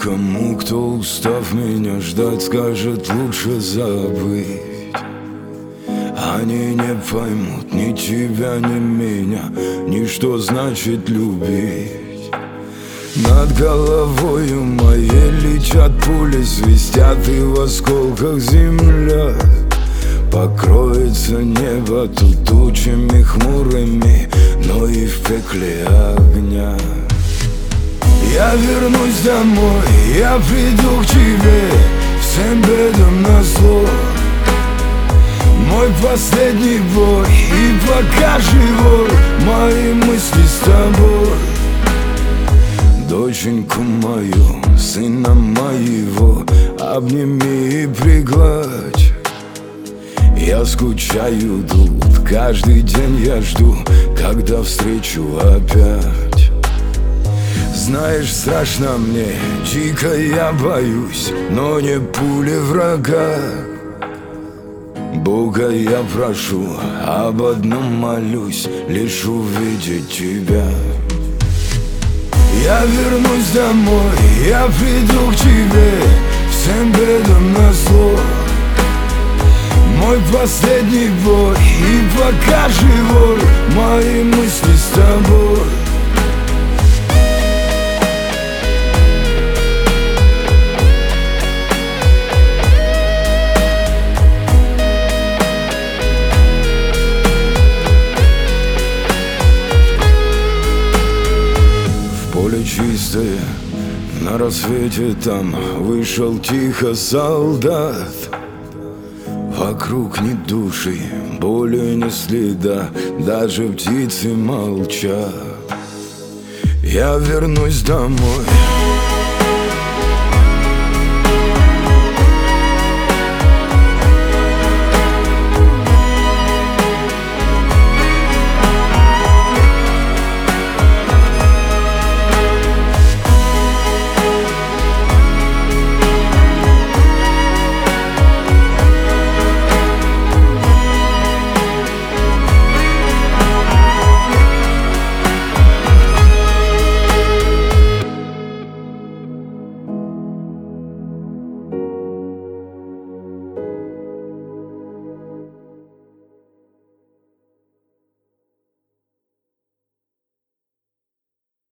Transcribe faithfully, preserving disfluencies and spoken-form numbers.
Кому, кто, устав меня ждать, скажет лучше забыть. Они не поймут ни тебя, ни меня, ни что значит любить. Над головою моей летят пули, свистят, и в осколках земля. Покроется небо тут тучами хмурыми, но и в пекле огня. Я вернусь домой, я приду к тебе, всем бедам назло. Мой последний бой, и пока живой, мои мысли с тобой. Доченьку мою, сына моего, обними и пригладь. Я скучаю тут, каждый день я жду, когда встречу опять. Знаешь, страшно мне, дико я боюсь, но не пули врага. Бога я прошу, об одном молюсь, лишь увидеть тебя. Я вернусь домой, я приду к тебе, всем бедам назло. Мой последний бой, и пока живой, мои мысли с тобой. Поле чистое, на рассвете там вышел тихо солдат. Вокруг ни души, боли ни следа, даже птицы молчат. Я вернусь домой.